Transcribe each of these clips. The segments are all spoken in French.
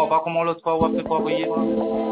comprends pas comment l'autre fois on a fait pour envoyer, moi.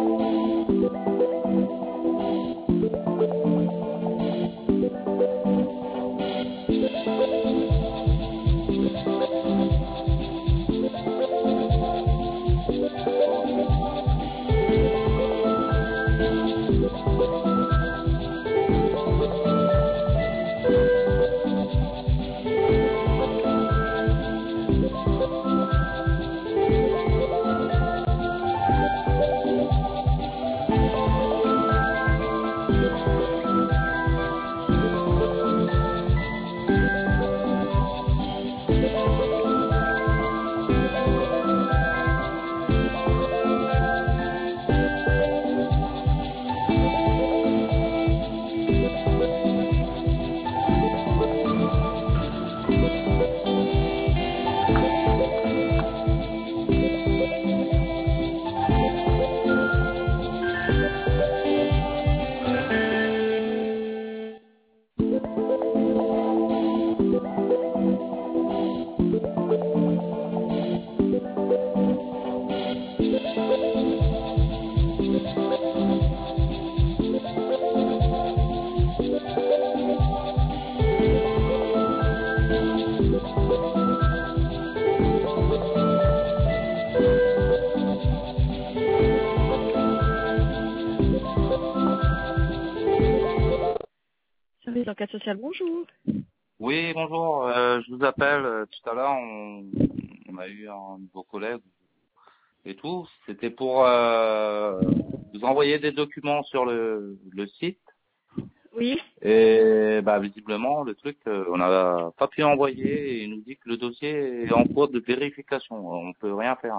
Service d'enquête sociale, bonjour. Oui, bonjour. Je vous appelle. Tout à l'heure, on a eu un nouveau collègue et tout. C'était pour vous envoyer des documents sur le site. Oui. Et bah visiblement, le truc, on n'a pas pu envoyer et il nous dit que le dossier est en cours de vérification. On peut rien faire.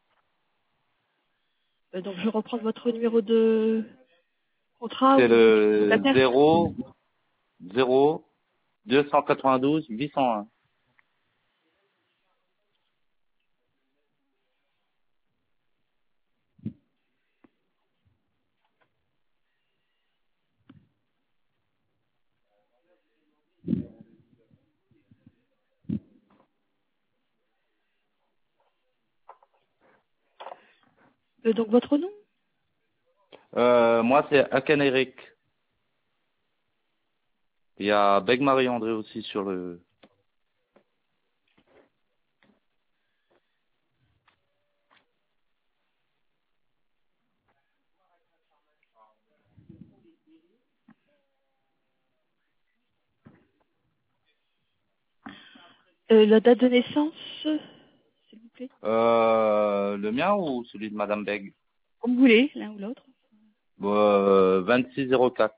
Donc je reprends votre numéro de contrat C'est ou de le locataire. 0 292 801. Donc votre nom. Moi, c'est Aken Eric. Il y a Beg Marie-André aussi sur le... La date de naissance, s'il vous plaît. Le mien ou celui de Madame Beg? Comme vous voulez, l'un ou l'autre. 2604.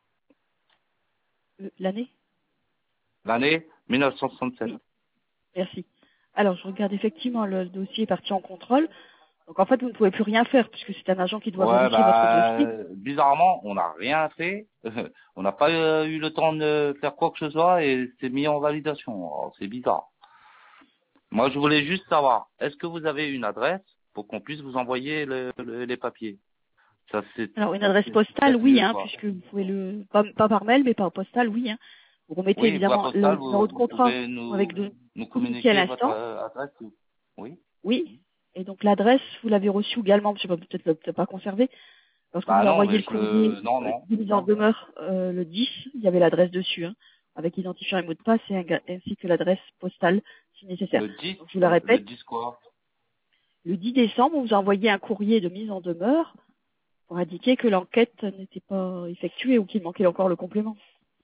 L'année. L'année 1967. Oui. Merci. Alors je regarde effectivement, le dossier est parti en contrôle. Donc en fait vous ne pouvez plus rien faire puisque c'est un agent qui doit Ouais, vérifier votre dossier. bizarrement, on n'a rien fait. On n'a pas eu le temps de faire quoi que ce soit et c'est mis en validation. Alors, c'est bizarre. Moi, je voulais juste savoir, est-ce que vous avez une adresse pour qu'on puisse vous envoyer les papiers? Ça, c'est Alors une adresse postale, peut-être oui, mieux, hein, quoi. puisque vous pouvez pas par mail, mais par postale, oui. Hein. Vous remettez Oui, par évidemment le postal, numéro de vous contrat pouvez avec de nous communiquer à communiquer votre l'instant. adresse? Oui. Oui. Et donc l'adresse, vous l'avez reçue également, je sais pas, peut-être pas conservé. Lorsque vous Bah non, envoyez mais le courrier non, non. de mise en demeure le 10, il y avait l'adresse dessus, hein, avec identifiant et mot de passe ainsi que l'adresse postale si nécessaire. Le 10, Donc je vous la le répète, 10 quoi? le 10 décembre, on vous a envoyé un courrier de mise en demeure pour indiquer que l'enquête n'était pas effectuée ou qu'il manquait encore le complément.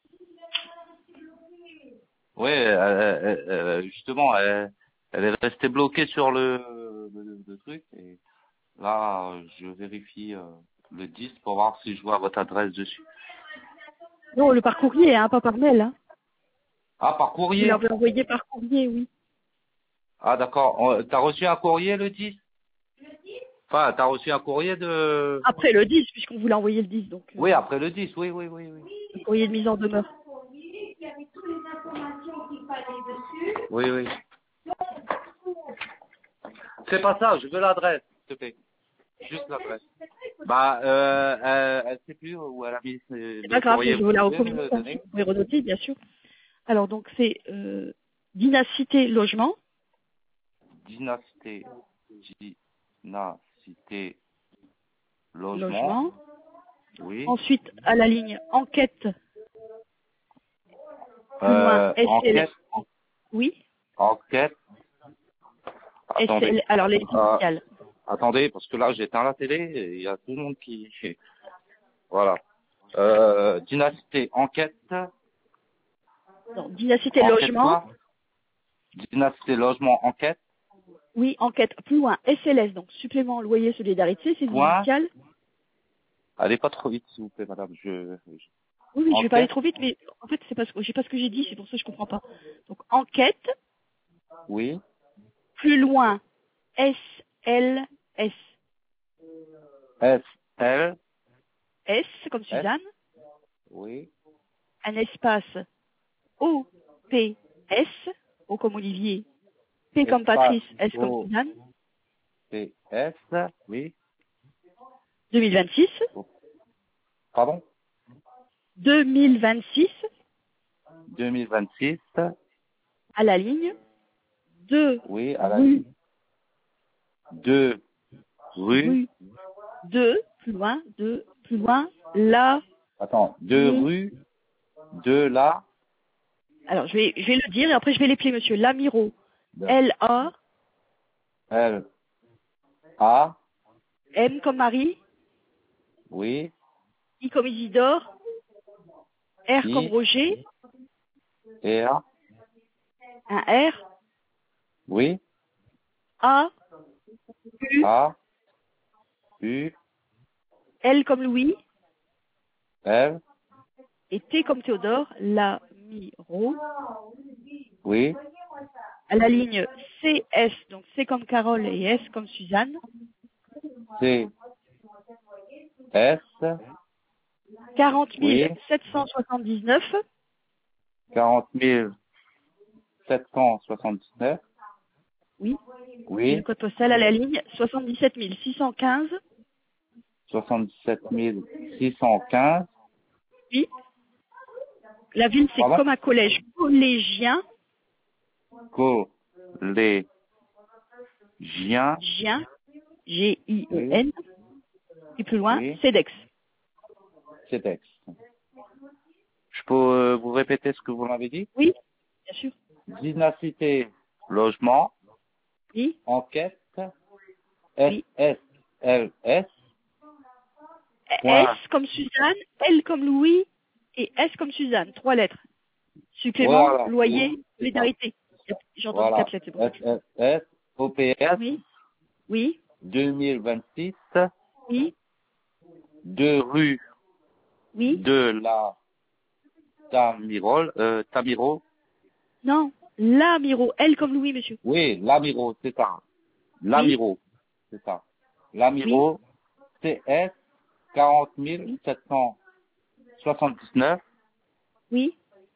Ouais, justement, elle est restée bloquée sur le truc. Et là, je vérifie le 10 pour voir si je vois votre adresse dessus. Non, le par courrier, hein, pas par mail. Hein. Ah, par Vous courrier? l'avez envoyé par courrier, oui. Ah, d'accord. T'as reçu un courrier le 10? Enfin, t'as reçu un courrier de... Après le 10, puisqu'on vous l'a envoyé le 10, donc Oui, après le 10, oui, oui, oui, oui. le courrier de mise en demeure. Oui, oui. C'est pas ça, je veux l'adresse, s'il te plaît. Juste l'adresse. Bah, elle sait plus où elle a mis C'est pas le grave, courrier. je Vous vous la pouvez me le recommunique, hein, si donner? vous pouvez renoter, bien sûr. Alors donc c'est Dynacité Logement, Dynasté. Dynacité logement. logement. Oui. Ensuite, à la ligne enquête, plus loin, SL. Enquête. Oui, Enquête. Attendez. SL. Alors, les initiales. Attendez, parce que là, j'éteins la télé et il y a tout le monde qui... Voilà. Dynacité enquête. Non, Dynacité Enquête logement. quoi? Dynacité logement enquête. Oui, enquête, plus loin, SLS, donc supplément loyer solidarité, c'est des Point. initiales. Allez pas trop vite, s'il vous plaît, madame. Oui, oui, je vais pas aller Enquête. trop vite, mais en fait, c'est parce que j'ai pas ce que j'ai dit, c'est pour ça que je comprends pas. Donc, enquête, Oui. plus loin, SLS. S. L. S comme S. Suzanne, Oui. un espace OPS, O comme Olivier, P comme Espace Patrice, S comme O. Suzanne, P. S. Oui. 2026, Pardon? 2026, 2026. à la ligne, 2 Oui, à la rue, ligne. 2 rue. rue, 2, plus loin, la, Attends. 2 rue. 2 là. alors je vais le dire et après je vais l'épeler, monsieur, Lamiro, De L-A, L. A. M comme Marie, Oui. I comme Isidore, R comme I. Roger, R. un R, Oui. A, U, A. U. L comme Louis, L. et T comme Théodore, Lamiro, Oui. à la ligne CS, donc C comme Carole et S comme Suzanne, C. S. 40 Oui. 779, 40 779. oui, et le Oui. code postal à la ligne 77 615, 77 615. oui, la ville c'est Pardon? comme un collège collégien, Collégien. Gien, Oui. Gien, et plus loin, Oui. CEDEX. CEDEX. Je peux vous répéter ce que vous m'avez dit? Oui, bien sûr, Dynacité logement. oui, Enquête. S. oui. S. L. S. S Point. comme Suzanne, L comme Louis et S comme Suzanne, 3 lettres. Supplément, Voilà. loyer, C'est ça. solidarité. J'ai entendu 4 Voilà. lettres, c'est pour ça S. que S. S. OPS. Oui, oui, 2026. oui, 2 rue oui. de la Tamiro. Non, Lamiro, L comme Louis, monsieur. Oui, Lamiro, c'est ça. Oui, Lamiro, c'est ça. oui, Lamiro, CS 40 oui, 779, oui,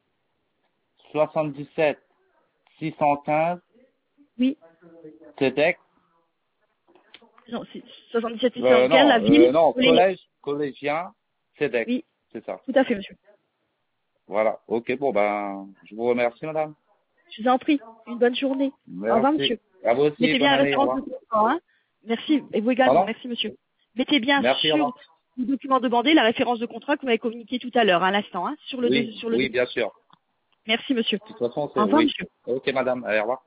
77 615, oui. CEDEX. Non, c'est 77 815, la ville. Non, Oui, collégien, CEDEX, oui, c'est ça. tout à fait, monsieur. Voilà, ok, bon ben, je vous remercie, madame. Je vous en prie. Une bonne journée. Au revoir, Merci. monsieur. À vous aussi, Mettez bien bonne la année, au référence revoir. de contrat, hein. Merci. Et vous également. Pardon? Merci, monsieur. Mettez bien Merci, au sur revoir. le document demandé la référence de contrat que vous m'avez communiqué tout à l'heure, à l'instant, hein, sur le Oui, sur le oui, document. bien sûr. Merci, monsieur. De toute façon, Au c'est, revoir, oui. monsieur. Ok, madame, allez, au revoir.